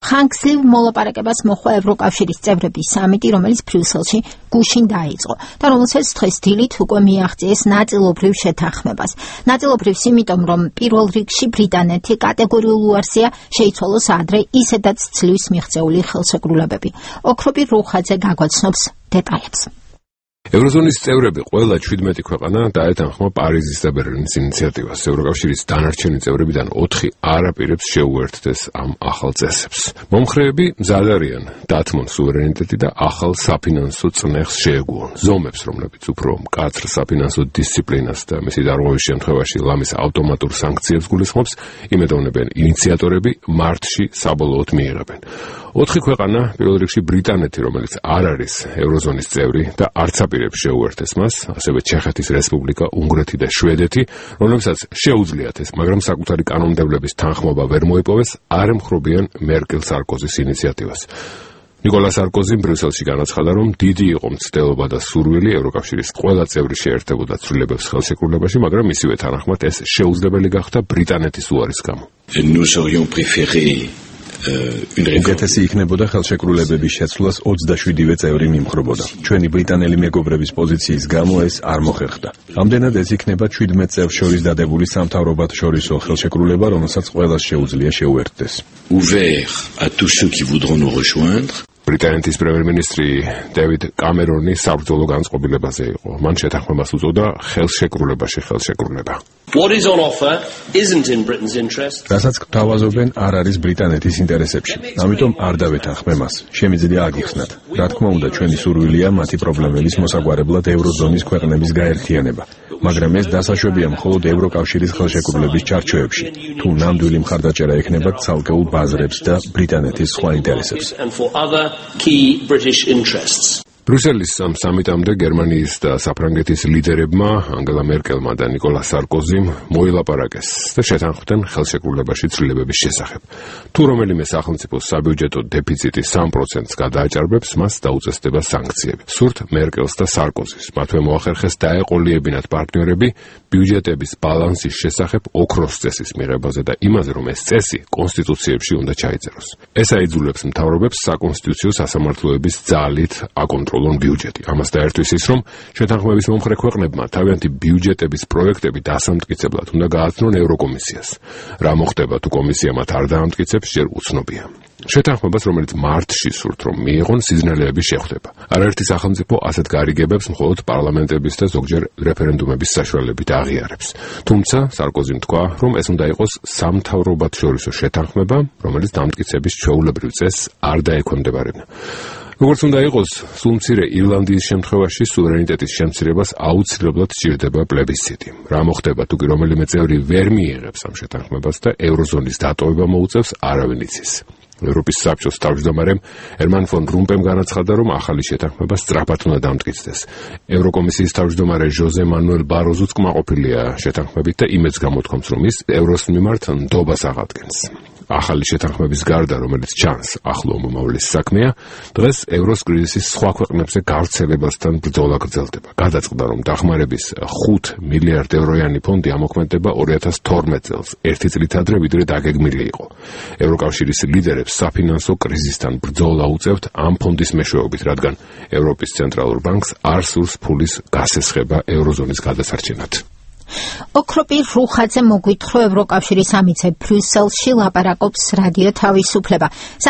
ხანგრძლივ მოლაპარაკებას მოჰყვა ევროკავშირის წევრების სამიტი, რომელიც ბრიუსელში გუშინ დაიწყო და რომელსაც დღეს დილით უკვე მიაღწიეს ნაწილობრივ შეთანხმებას. ნაწილობრივ იმიტომ, რომ პირველ რიგში ბრიტანეთი კატეგორიულ უარსია შეიცვალოს ადრე ისედაც ძლივს მიღწეული ხელშეკრულებები. ოქროპირ რუხაძე გაგვაცნობს დეტალებს. ევროზონის წევრები ყველა 17 ქვეყანა დაეთანხმა პარიზის და ბერლინის ინიციატივას. ევროკავშირის დანარჩენი წევრებიდან 4 არ აპირებს შეუერთდეს ამ ახალ წესებს. მომხრეები მზად არიან დათმონ სუვერენიტეტი და ახალ საფინანსო წნეხს შეეგუონ. ზომებს, რომლებიც უფრო მკაცრ საფინანსო დისციპლინას და მისი დარღვევის შემთხვევაში ლამის ავტომატურ სანქციებს გულისხმობს, იმედოვნებენ ინიციატორები მარტში საბოლოოდ მიიღებენ. 4 ქვეყანა, პირველ რიგში ბრიტანეთი, რომელიც არ არის ევროზონის წევრი და არც აპირებს შეუერთდეს მას, ასევე ჩეხეთის რესპუბლიკა, უნგრეთი და შვედეთი, რომლებსაც შეუძლიათ ეს, მაგრამ საკუთარი კანონმდებლობის თანხმობა ვერ მოიპოვეს, არ ემხრობიან მერკელ-სარკოზის ინიციატივას. ნიკოლა სარკოზიმ ბრიუსელში განაცხადა, რომ დიდი იყო მცდელობა და სურვილი ევროკავშირის ყველა წევრი შეერთებოდა ცვლილებებს ხელშეკრულებაში, მაგრამ მისივე თანახმად ეს შეუძლებელი გახდა ბრიტანეთის უარის გამო. უკეთესი იქნებოდა ხელშეკრულებების შეცვლას 27-ვე წევრი მიმხრობოდა. ჩვენი ბრიტანელი მეგობრების პოზიციის გამო ეს არ მოხერხდა. ამდენად ეს იქნება 17 წევრს შორის დადებული სამთავრობათა შორისო ხელშეკრულება, რომელსაც ყველას შეუძლია შეუერთდეს. ბრიტანეთის პრემიერ-მინისტრი დევიდ კამერონი საბრძოლო განწყობილებაზე იყო. მან შეთანხმებას უწოდა ხელშეკრულებაში ხელშეკრულება. რასაც გთავაზობენ, არ არის ბრიტანეთის ინტერესებში. ამიტომ არ დავეთანხმე მას. შემიძლია აგიხსნათ. რა თქმა უნდა, ჩვენი სურვილია მათი პრობლემების მოსაგვარებლად ევროზონის ქვეყნების გაერთიანება. მაგრამ ეს დასაშვებია მხოლოდ ევროკავშირის ხელშეკრულების ჩარჩოებში. თუ ნამდვილი მხარდაჭერა ექნება ცალკეულ ბაზრებს და ბრიტანეთის სხვა ინტერესებს. ბრიუსელის სამიტამდე გერმანიის და საფრანგეთის ლიდერებმა ანგელა მერკელმა და ნიკოლა სარკოზიმ მოილაპარაკეს და შეთანხმდნენ ხელშეკრულებაში ცვლილებების შესახებ. თუ რომელიმე სახელმწიფოს საბიუჯეტო დეფიციტი 3%-ს გადააჭარბებს, მას დაუწესდება სანქციები. სურთ მერკელს და სარკოზის. მათვე მოახერხეს დაეყოლიებინათ პარტნიორები ბიუჯეტების ბალანსის შესახებ ოქროს წესის მიღებაზე და იმაზე, რომ ეს წესი კონსტიტუციებში უნდა ჩაიწეროს. ეს აიძულებს მთავრობებს საკონსტიტუციო სასამართლოების ძალით აკონტროლონ ბიუჯეტი. ამას დაერთვის ის, რომ შეთანხმების მომხრე ქვეყნებმა თავიანთი ბიუჯეტების პროექტები დასამტკიცებლად უნდა გააცნონ ევროკომისიას. რა მოხდება თუ კომისია მათ არ დაამტკიცებს, ჯერ უცნობია. შეთანხმებას, რომელიც მარტში სურთ რომ მიიღონ, სიზნელეები შეხვდება. არაერთი სახელმწიფო ასეთ გარიგებებს მხოლოდ პარლამენტების და ზოგჯერ რეფერენდუმების საშუალებით აღიარებს. თუმცა სარკოზიმ თქვა, რომ ეს უნდა იყოს სამთავრობათშორისო შეთანხმება, რომელიც დამტკიცების ჩვეულებრივ წესს არ დაექვემდებარებინა. როგორც უნდა იყოს, სულ მცირე ირლანდიის შემთხვევაში სუვერენიტეტის შემცირებას აუცილებლად სჭირდება პლებისციტი. რა მოხდება თუ კი რომელიმე წევრი ვერ მიიღებს ამ შეთანხმებას და ევროზონის დატოვება მოუწევს, არავინ იცის. ევროპის საბჭოს თავმჯდომარემ ერმან ფონ რუმპემ განაცხადა, რომ ახალი შეთანხმება სწრაფად უნდა დამტკიცდეს. ევროკომისიის თავმჯდომარე ჟოზე მანუელ ბაროზუც კმაყოფილია შეთანხმებით და იმედს გამოთქვამს, რომ ის ევროს მიმართ ნდობას აღადგენს. ახალი შეთანხმების გარდა, რომელიც ჩანს ახლო მომავლის საქმეა, დღეს ევროს კრიზისის სხვა ქვეყნებზე გავრცელებასთან ბრძოლა გრძელდება. გადაწყდა, რომ დახმარების 5 მილიარდ ევროიანი ფონდი ამოქმედება 2012 წელს, 1 წლით ადრე ვიდრე დაგეგმილი იყო. ევროკავშირის ლიდერებს საფინანსო კრიზისთან ბრძოლა უწევთ ამ ფონდის მეშვეობით, რადგან ევროპის ცენტრალურ ბანკს არ სურს ფულის გასესხება ევროზონის გადასარჩენად. ოქროპირ რუხაძე მოგვითხრა ევროკავშირის სამიტზე ბრიუსელში ლაპარაკობს რადიო თავისუფლება.